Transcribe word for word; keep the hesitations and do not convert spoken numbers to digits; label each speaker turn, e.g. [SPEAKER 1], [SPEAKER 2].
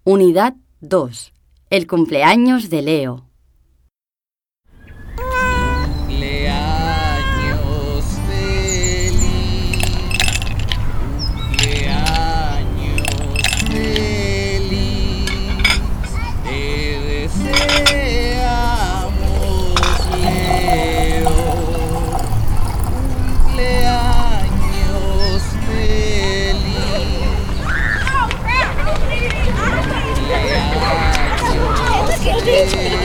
[SPEAKER 1] Unidad dos. El cumpleaños de Leo.
[SPEAKER 2] Cumpleaños feliz, cumpleaños feliz, te deseamos, Leo. Cumpleaños feliz, cumpleaños feliz.